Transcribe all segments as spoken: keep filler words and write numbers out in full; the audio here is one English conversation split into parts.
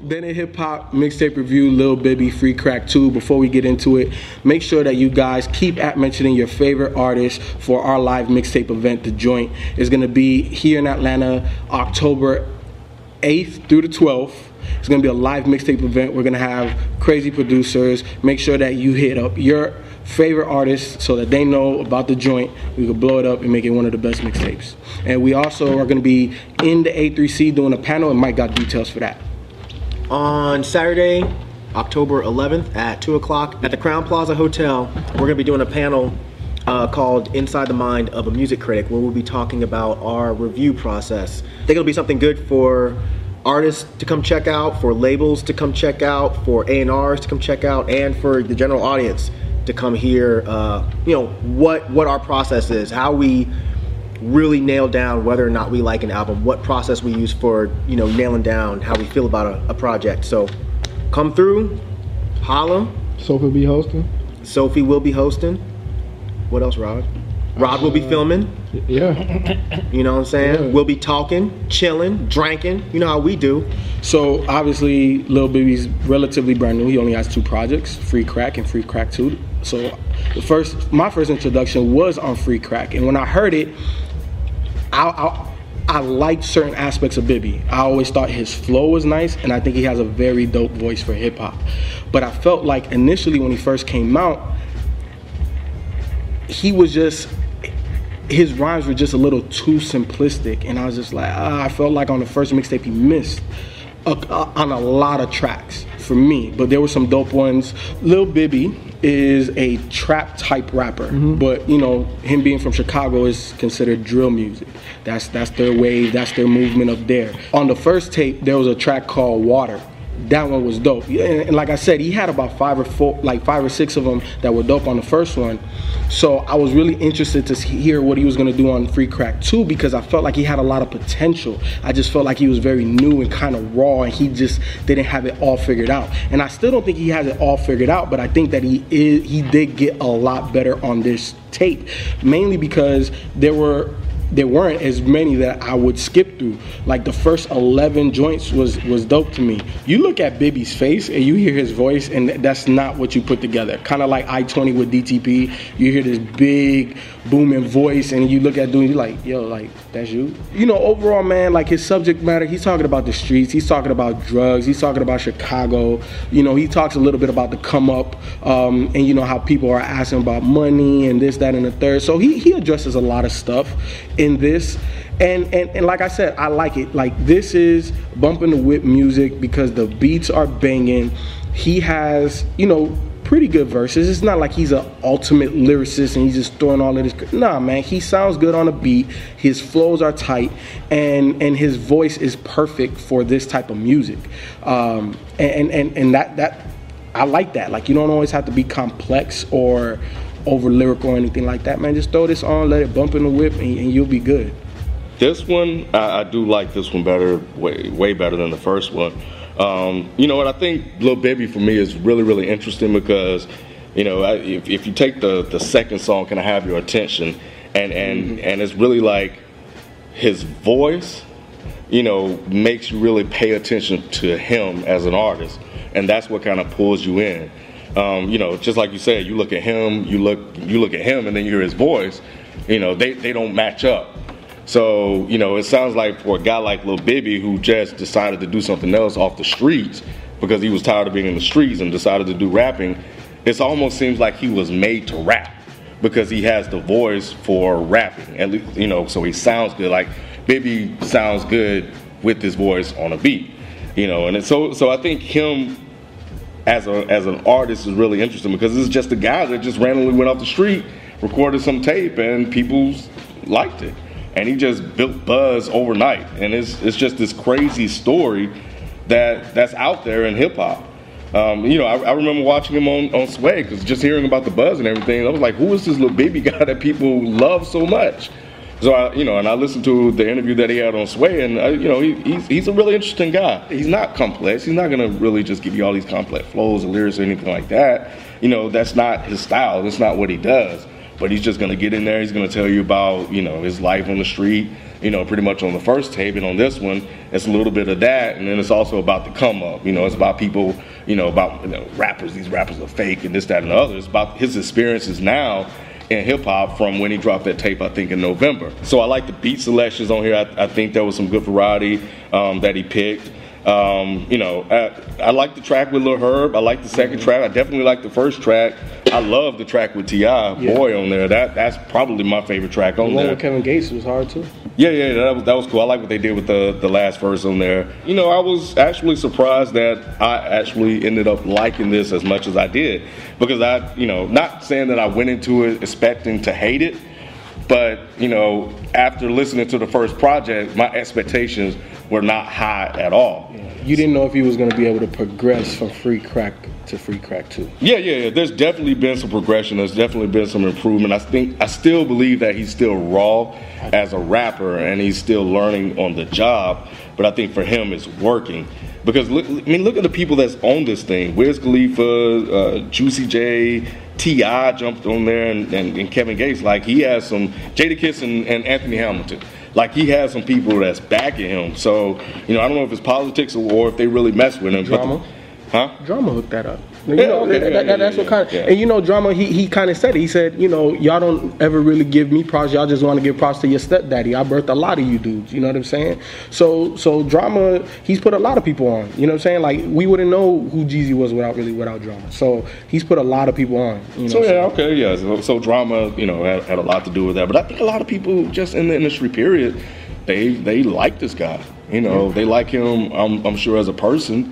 Bennett Hip Hop Mixtape Review, Lil Bibby, Free Crack two. Before we get into it, make sure that you guys keep at mentioning your favorite artists for our live mixtape event. The Joint is going to be here in Atlanta, October eighth through the twelfth. It's going to be a live mixtape event. We're going to have crazy producers. Make sure that you hit up your favorite artists so that they know about The Joint. We can blow it up and make it one of the best mixtapes. And we also are going to be in the A three C doing a panel, and Mike got details for that. On Saturday, October eleventh at two o'clock at the Crown Plaza Hotel, we're going to be doing a panel uh, called Inside the Mind of a Music Critic, where we'll be talking about our review process. I think it'll be something good for artists to come check out, for labels to come check out, for A and Rs to come check out, and for the general audience to come hear, uh, you know, what what our process is, how we really nail down whether or not we like an album, what process we use for, you know, nailing down how we feel about a, a project. So come through, holla. Sophie will be hosting. Sophie will be hosting. What else, Rod? Rod uh, will be filming. Yeah. You know what I'm saying? Yeah. We'll be talking, chilling, drinking. You know how we do. So obviously, Lil Bibby's relatively brand new. He only has two projects, Free Crack and Free Crack two. So the first, my first introduction was on Free Crack, and when I heard it, I, I, I liked certain aspects of Bibby. I always thought his flow was nice, and I think he has a very dope voice for hip hop. But I felt like initially when he first came out, he was just, his rhymes were just a little too simplistic, and I was just like, ah, I felt like on the first mixtape he missed a, a, on a lot of tracks for me. But there were some dope ones. Lil Bibby is a trap type rapper, mm-hmm. but you know, him being from Chicago is considered drill music. That's that's their wave, that's their movement up there. On the first tape, there was a track called Water. That one was dope. And, and like I said, he had about five or four, like five or six of them that were dope on the first one. So I was really interested to hear what he was gonna do on Free Crack two, because I felt like he had a lot of potential. I just felt like he was very new and kind of raw, and he just didn't have it all figured out. And I still don't think he has it all figured out, but I think that he is, he did get a lot better on this tape, mainly because there were there weren't as many that I would skip through. Like the first eleven joints was was dope to me. You look at Bibby's face and you hear his voice, and that's not what you put together. Kind of like I twenty with D T P. You hear this big booming voice, and you look at dude, you're like, yo, like that's you. You know, overall, man, like his subject matter, he's talking about the streets, he's talking about drugs, he's talking about Chicago. You know, he talks a little bit about the come up, um, and you know how people are asking about money and this, that, and the third. So he he addresses a lot of stuff in this, and, and and like I said, I like it. Like, this is bumping the whip music because the beats are banging. He has, you know, pretty good verses. It's not like he's an ultimate lyricist and he's just throwing all of this. Nah, man, he sounds good on a beat. His flows are tight, and and his voice is perfect for this type of music. Um, and and and that that I like that. Like, you don't always have to be complex or over lyrical or anything like that, man. Just throw this on, let it bump in the whip, and, and you'll be good. This one, I, I do like this one better, way way better than the first one. Um, you know what, I think Lil Bibby for me is really, really interesting because, you know, I, if, if you take the, the second song, Can I Have Your Attention, and, and, mm-hmm. and it's really like his voice, you know, makes you really pay attention to him as an artist, and that's what kind of pulls you in. Um, you know, just like you said, you look at him, you look you look at him, and then you hear his voice. You know, they, they don't match up. So, you know, it sounds like for a guy like Lil Bibby, who just decided to do something else off the streets because he was tired of being in the streets and decided to do rapping, it almost seems like he was made to rap because he has the voice for rapping. At least, you know, so he sounds good. Like, Bibby sounds good with his voice on a beat. You know, and it, so so I think him as a as an artist is really interesting because this is just a guy that just randomly went off the street, recorded some tape, and people liked it. And he just built buzz overnight, and it's it's just this crazy story that that's out there in hip hop. Um, you know, I, I remember watching him on on Sway, because just hearing about the buzz and everything, I was like, who is this Lil Bibby guy that people love so much? So I, you know, and I listened to the interview that he had on Sway, and I, you know, he, he's he's a really interesting guy. He's not complex. He's not gonna really just give you all these complex flows or lyrics or anything like that. You know, that's not his style. That's not what he does. but he's just gonna get in there. He's gonna tell you about, you know, his life on the street, you know, pretty much on the first tape. And on this one, it's a little bit of that, and then it's also about the come up. You know, it's about people, you know, about, you know, rappers. These rappers are fake and this, that, and the other. It's about his experiences now in hip hop from when he dropped that tape, I think in November. So I like the beat selections on here. I, I think there was some good variety um, that he picked. Um, you know, I, I like the track with Lil Herb. I like the second track. I definitely like the first track. I love the track with T I Yeah. Boy on there. That that's probably my favorite track on the one there. with Kevin Gates was hard too. Yeah, yeah, that was, that was cool. I like what they did with the, the last verse on there. You know, I was actually surprised that I actually ended up liking this as much as I did. Because I, you know, not saying that I went into it expecting to hate it, but, you know, after listening to the first project, my expectations were not high at all. Yeah. You didn't know if he was going to be able to progress from Free Crack to Free Crack two. Yeah, yeah, yeah. There's definitely been some progression. There's definitely been some improvement. I think I still believe that he's still raw as a rapper and he's still learning on the job. But I think for him, it's working. Because look, I mean, look at the people that's on this thing. Wiz Khalifa, uh, Juicy J, T I jumped on there, and, and, and Kevin Gates. Like, he has some, Jadakiss and, and Anthony Hamilton. Like, he has some people that's backing him. So, you know, I don't know if it's politics or, or if they really mess with him. Drama? Huh? Drama hooked that up. You Yeah, know, okay, that, yeah, that, yeah, that's yeah, what kind of, yeah. and you know, Drama, he, he kind of said it. He said, you know, y'all don't ever really give me props. Y'all just want to give props to your stepdaddy. I birthed a lot of you dudes. You know what I'm saying? So, so Drama, he's put a lot of people on. You know what I'm saying? Like, we wouldn't know who Jeezy was without really without Drama. So he's put a lot of people on. You know, So yeah, okay, yeah. So, so Drama, you know, had, had a lot to do with that. But I think a lot of people just in the industry, period, they they like this guy. You know, they like him. I'm, I'm sure as a person.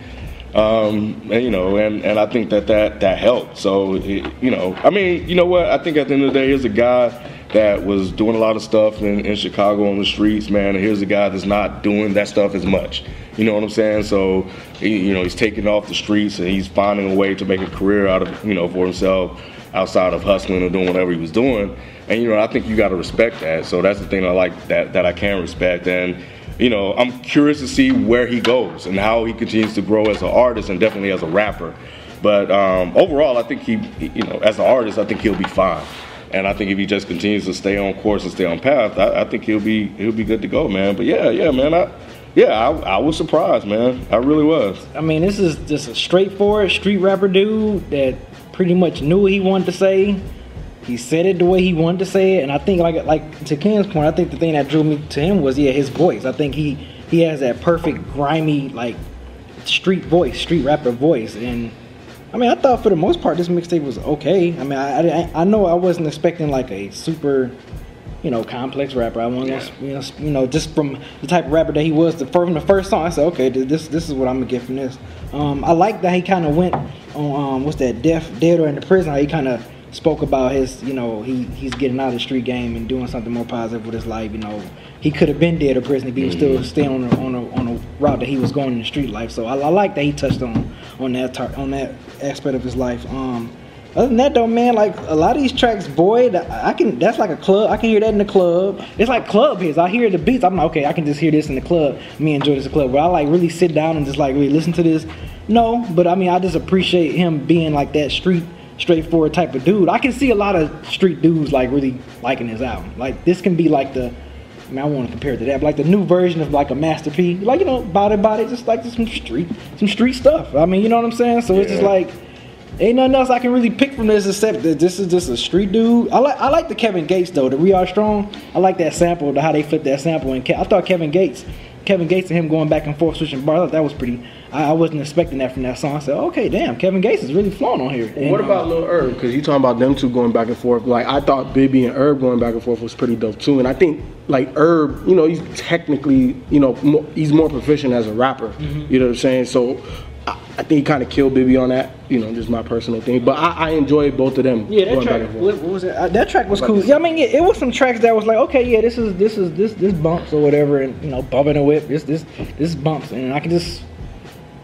Um, and, you know, and, and I think that that, that helped. So, it, you know, I mean, you know what? I think at the end of the day, here's a guy that was doing a lot of stuff in, in Chicago on the streets, man. And here's a guy that's not doing that stuff as much. You know what I'm saying? So, he, you know, he's taking off the streets and he's finding a way to make a career out of, you know, for himself outside of hustling or doing whatever he was doing. And, you know, I think you got to respect that. So that's the thing I like that, that I can respect. And, you know, I'm curious to see where he goes and how he continues to grow as an artist and definitely as a rapper. But um, overall, I think he, you know, as an artist, I think he'll be fine. And I think if he just continues to stay on course and stay on path, I, I think he'll be he'll be good to go, man. But yeah, yeah, man, I, yeah, I, I was surprised, man. I really was. I mean, this is just a straightforward street rapper dude that pretty much knew what he wanted to say. He said it the way he wanted to say it, and I think, like like to Ken's point, I think the thing that drew me to him was, yeah, his voice. I think he he has that perfect grimy, like, street voice, street rapper voice. And I mean, I thought for the most part this mixtape was okay. I mean, I, I I know I wasn't expecting like a super, you know, complex rapper. I want yeah. you know, you know, just from the type of rapper that he was, the from the first song, I said, okay, this this is what I'm gonna get from this. Um, I like that he kind of went on um, what's that, Deaf, Dead or in the Prison. How he kind of spoke about his, you know, he he's getting out of the street game and doing something more positive with his life. You know, he could have been dead or prison if he was still staying on the, on the, on the route that he was going in the street life. So I, I like that he touched on on that tar- on that aspect of his life. Um, other than that though, man, like a lot of these tracks, boy, I can that's like a club. I can hear that in the club. It's like club hits. I hear the beats. I'm like, okay, I can just hear this in the club. Me enjoy this in the club. But I like really sit down and just like really listen to this. No, but I mean, I just appreciate him being like that street. Straightforward type of dude. I can see a lot of street dudes like really liking his album. Like this can be like the, I mean, I want to compare it to that, but like the new version of like a Master P. Like, you know, body body, just like some street, some street stuff. I mean, you know what I'm saying? So yeah. It's just like, ain't nothing else I can really pick from this except that this is just a street dude. I like I like the Kevin Gates though, the We Are Strong. I like that sample, the how they flipped that sample. And I thought Kevin Gates, Kevin Gates and him going back and forth switching bars, I thought that was pretty. I wasn't expecting that from that song. I said, okay, damn, Kevin Gates is really flowing on here. And what about Lil Herb? Because you talking about them two going back and forth. Like, I thought Bibby and Herb going back and forth was pretty dope too. And I think, like, Herb, you know, he's technically, you know, more, he's more proficient as a rapper. Mm-hmm. You know what I'm saying? So I, I think he kind of killed Bibby on that. You know, just my personal thing. But I, I enjoyed both of them. Yeah, that going track. Back and forth. What was it? Uh, that track was cool. Yeah, I mean, it, it was some tracks that was like, okay, yeah, this is this is this this bumps or whatever, and you know, bumping a whip. This this this bumps, and I can just.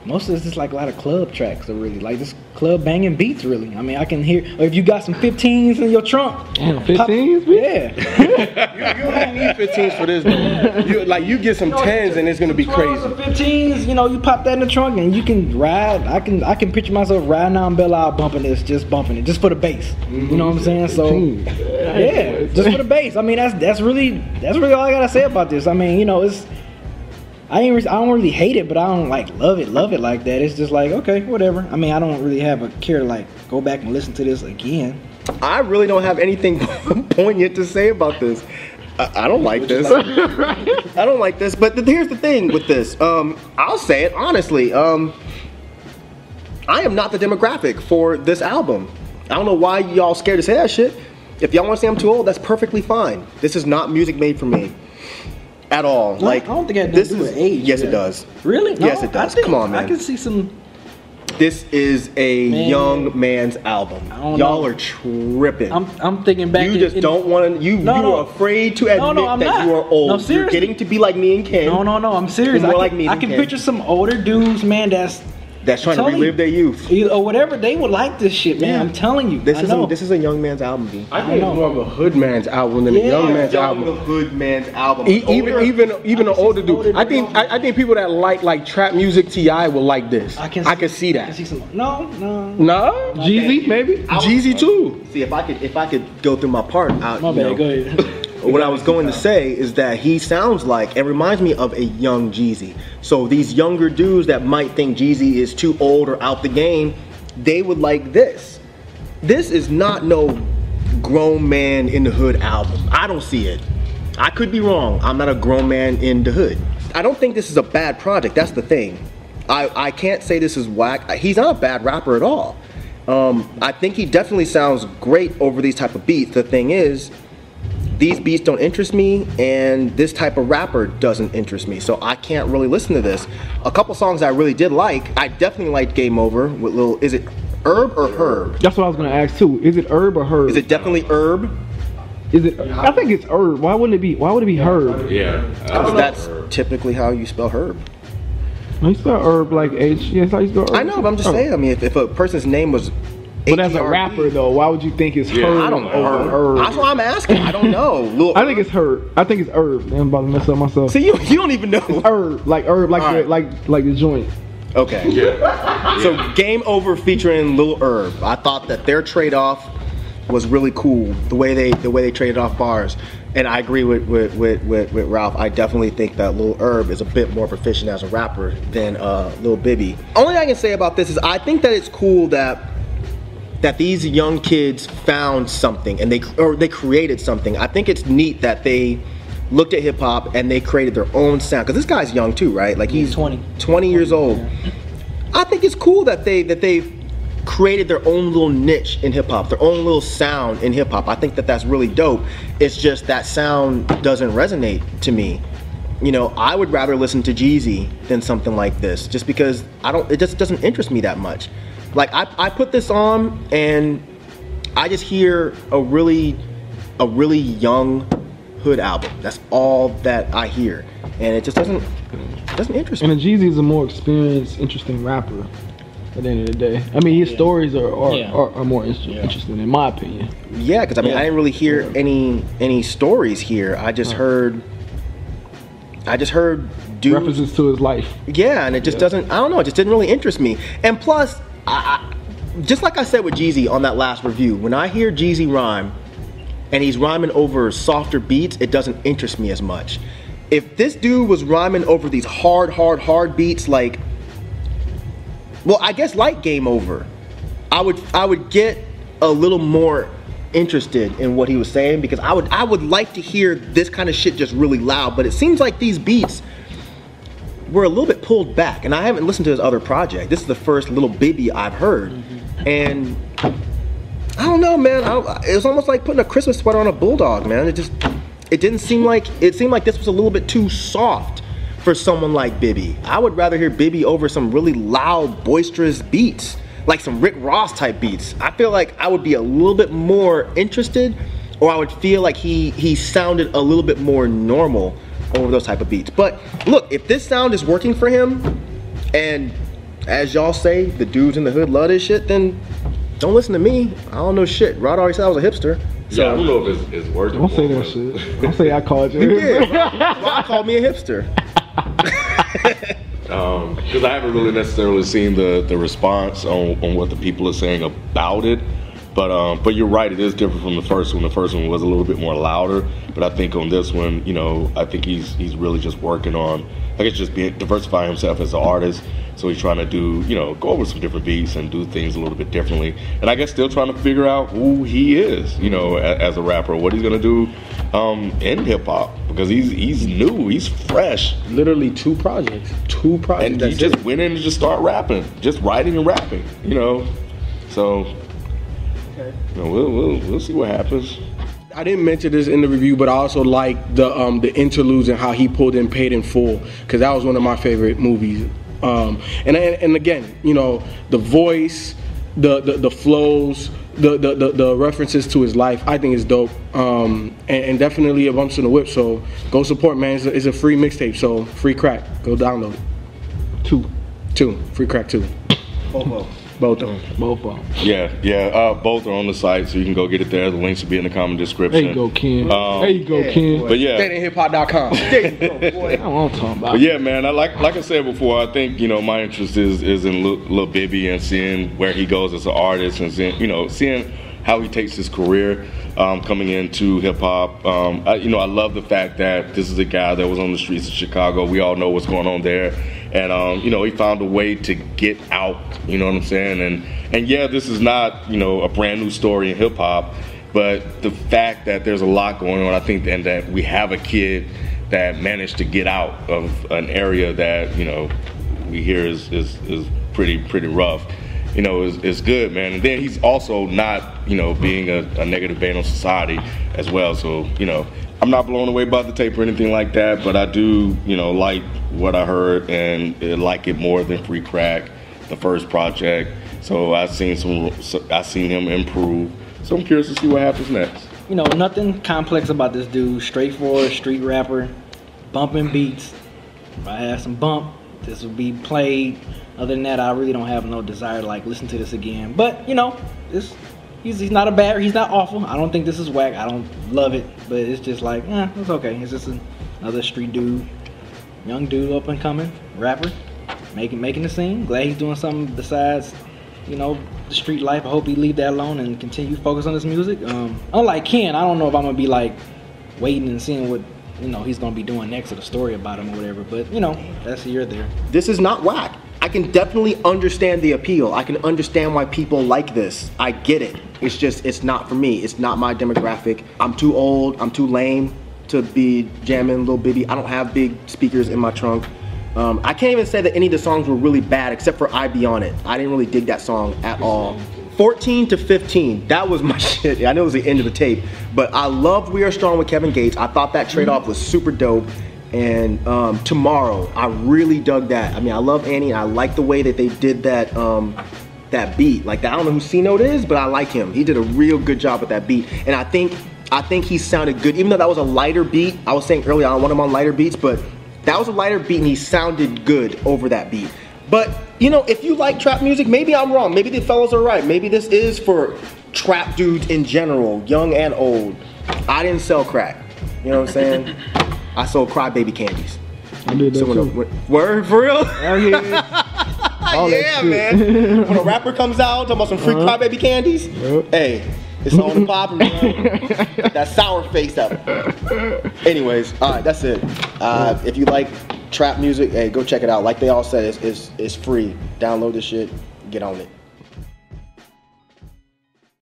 most of this is like a lot of club tracks, are really like this club banging beats. Really, I mean, I can hear. Or if you got some fifteens in your trunk, Damn, fifteens, yeah. You, you don't need fifteens for this, though. You, like, you get some tens and it's gonna be twelves crazy. or fifteens, you know, you pop that in the trunk and you can ride. I can I can picture myself riding down Belle Isle bumping this, just bumping it, just for the bass. You know what I'm saying? So yeah, just for the bass. I mean, that's that's really that's really all I gotta say about this. I mean, you know, it's I ain't re- I don't really hate it, but I don't like love it, love it like that. It's just like, okay, whatever. I mean, I don't really have a care to like go back and listen to this again. I really don't have anything poignant to say about this. I, I don't like this. I don't like this. But th- here's the thing with this. Um, I'll say it honestly. Um, I am not the demographic for this album. I don't know why y'all scared to say that shit. If y'all want to say I'm too old, that's perfectly fine. This is not music made for me. At all. No, like I don't think it had this nothing is to do with age. yes, yeah. it does. Really? No, Yes, it does. I think, Come on, man. I can see some. This is a Man. young man's album. I don't Y'all know. are tripping. I'm I'm thinking back. you in- just in- don't want to. You No, you no. are afraid to admit No, no, I'm that not. you are old. No, You're seriously. getting to be like me and Ken. No, no, no. I'm serious. More I can, like me I than can Ken. picture some older dudes, man. That's That's trying to telling relive you. their youth. either- or whatever. They would like this shit, man. Yeah. I'm telling you. This I is know. a, this is a young man's album, B. I think it's more of a hood man's album than Yeah. a young man's young album. hood man's album. E- even Older- even even the I can see older some dude. older I think dudes. I, I think people that like like trap music, T I will like this. I can. I can see I that. can see some. No, no. Nah, Jeezy, maybe? I was- Jeezy too. See, if I could, if I could go through my part out. My you bad. know, Go ahead. What I was going to say is that he sounds like, and reminds me of a young Jeezy. So these younger dudes that might think Jeezy is too old or out the game, they would like this. This is not no grown man in the hood album. I don't see it. I could be wrong. I'm not a grown man in the hood. I don't think this is a bad project. That's the thing. I, I can't say this is whack. He's not a bad rapper at all. Um, I think he definitely sounds great over these type of beats. The thing is, these beats don't interest me, and this type of rapper doesn't interest me, so I can't really listen to this. A couple songs I really did like. I definitely liked Game Over with little. Is it Herb or Herb? That's what I was gonna ask too. Is it Herb or Herb? Is it definitely Herb? Is it? I think it's Herb. Why wouldn't it be? Why would it be Herb? Yeah. Because that's typically how you spell Herb. No, you spell Herb like H. Yeah, that's how you spell Herb. I know, but I'm just Oh. saying. I mean, if, if a person's name was, But as a H E R B, rapper though, why would you think it's Yeah, Herb I don't know. over Herb? That's what I'm asking. I don't know. Lil I think it's Herb. I think it's Herb. I'm about to mess up myself. See, you you don't even know. Herb, like Herb, like All the, right. like like the joint. Okay. Yeah. So Game Over featuring Lil Herb. I thought that their trade off was really cool. The way they the way they traded off bars. And I agree with with, with, with with Ralph. I definitely think that Lil Herb is a bit more proficient as a rapper than uh, Lil Bibby. Only thing I can say about this is I think that it's cool that that these young kids found something and they or they created something. I think it's neat that they looked at hip hop and they created their own sound. Because this guy's young too, right? Like he's twenty. twenty years old. I think it's cool that they that they've created their own little niche in hip hop, their own little sound in hip hop. I think that that's really dope. It's just that sound doesn't resonate to me. You know, I would rather listen to Jeezy than something like this, just because I don't. It just doesn't interest me that much. Like I, I put this on and I just hear a really, a really young hood album. That's all that I hear, and it just doesn't, it doesn't interest And me. the Jeezy is a more experienced, interesting rapper. At the end of the day, I mean, his stories are are, Yeah. are, are more inter- interesting, in my opinion. Yeah, because I mean, Yeah. I didn't really hear any any stories here. I just heard, I just heard dudes. References to his life. Yeah, and it just doesn't. I don't know. It just didn't really interest me. And plus, I, I, just like I said with Jeezy on that last review, when I hear Jeezy rhyme, and he's rhyming over softer beats, it doesn't interest me as much. If this dude was rhyming over these hard, hard, hard beats, like, well, I guess like Game Over, I would, I would get a little more interested in what he was saying, because I would, I would like to hear this kind of shit just really loud. But it seems like these beats were a little bit pulled back, and I haven't listened to his other project. This is the first Little Bibby I've heard, and I don't know, man. I, it was almost like putting a Christmas sweater on a bulldog, man. It just, it didn't seem like, it seemed like this was a little bit too soft for someone like Bibby. I would rather hear Bibby over some really loud, boisterous beats, like some Rick Ross type beats. I feel like I would be a little bit more interested, or I would feel like he he sounded a little bit more normal over those type of beats. But look, if this sound is working for him, and as y'all say, the dudes in the hood love this shit, then don't listen to me. I don't know shit. Rod already said I was a hipster. So yeah, I don't know if it's, it's working. Don't say for that him, shit. Don't say I called you. He did. Rod, Rod called me a hipster. Um, because I haven't really necessarily seen the, the response on, on what the people are saying about it. But um, but you're right, it is different from the first one. The first one was a little bit more louder, but I think on this one, you know, I think he's he's really just working on, I guess, just being diversifying himself as an artist. So he's trying to do, you know, go over some different beats and do things a little bit differently. And I guess still trying to figure out who he is, you know, as, as a rapper, what he's gonna do um, in hip hop, because he's he's new, he's fresh. Literally two projects, two projects. And he That's just it. went in and just started rapping, just writing and rapping, you know. So, you know, we'll, we'll we'll see what happens. I didn't mention this in the review, but I also like the um, the interludes and how he pulled in Paid in Full, because that was one of my favorite movies. Um, and, and and again, you know, the voice, the the, the flows, the, the, the, the references to his life, I think is dope. Um, and, and definitely a bumps in the whip. So go support, man. It's a, it's a free mixtape, so free crack. Go download it. Two. Two. Free crack two. Both. Both of them. Both of them. Yeah, yeah. Uh, both are on the site, so you can go get it there. The links will be in the comment description. There you go, Ken. Um, there you go, yeah, Ken. boy. But yeah, stay in hip hop dot com. There you go, boy. That's what I'm talking about. but yeah, man. I like like I said before. I think, you know, my interest is is in Lil, Lil Bibby and seeing where he goes as an artist, and seeing, you know, seeing how he takes his career um, coming into hip hop. Um, I, you know, I love the fact that this is a guy that was on the streets of Chicago. We all know what's going on there, and um, you know, he found a way to get out. You know what I'm saying? And and yeah, this is not, you know, a brand new story in hip hop, but the fact that there's a lot going on, I think, and that we have a kid that managed to get out of an area that, you know, we hear is is, is pretty pretty rough. You know, is, is good, man. And then he's also not, you know, being a, a negative bane on society as well. So, you know, I'm not blown away by the tape or anything like that, but I do, you know, like what I heard and uh, like it more than Free Crack, the first project. So I've seen some, so I've seen him improve. So I'm curious to see what happens next. You know, nothing complex about this dude. Straightforward street rapper, bumping beats. If I have some bump, this will be played. Other than that, I really don't have no desire to like listen to this again. But you know, it's he's he's not a bad, he's not awful. I don't think this is whack. I don't love it, but it's just like, eh, it's okay. It's just another street dude, young dude, up and coming rapper, making making the scene. Glad he's doing something besides, you know, the street life. I hope he leave that alone and continue to focus on his music. Um, unlike Ken, I don't know if I'm gonna be like waiting and seeing what, you know, he's gonna be doing next, or the story about him or whatever. But you know, that's here or there. This is not whack. I can definitely understand the appeal. I can understand why people like this. I get it. It's just, it's not for me. It's not my demographic. I'm too old. I'm too lame to be jamming Lil Bibby. I don't have big speakers in my trunk. Um, I can't even say that any of the songs were really bad except for I Be On It. I didn't really dig that song at all. fourteen to fifteen, that was my shit. I know it was the end of the tape, but I love We Are Strong with Kevin Gates. I thought that trade-off was super dope. And um, Tomorrow, I really dug that. I mean, I love Annie. I like the way that they did that um, that beat. Like, I don't know who C-Note is, but I like him. He did a real good job with that beat. And I think I think he sounded good, even though that was a lighter beat. I was saying earlier, I don't want him on lighter beats, but that was a lighter beat, and he sounded good over that beat. But, you know, if you like trap music, maybe I'm wrong. Maybe the fellas are right. Maybe this is for trap dudes in general, young and old. I didn't sell crack. You know what I'm saying? I sold Crybaby candies. I did that So when a, too. when, word for real? Oh, yeah. All that Yeah, shit. man. When a rapper comes out talking about some free Uh-huh. Crybaby candies, Yep. hey, it's on the pop, man. That sour face up. Anyways, all right, that's it. Uh, if you like trap music, hey, go check it out. Like they all said, it's, it's, it's free. Download this shit, get on it.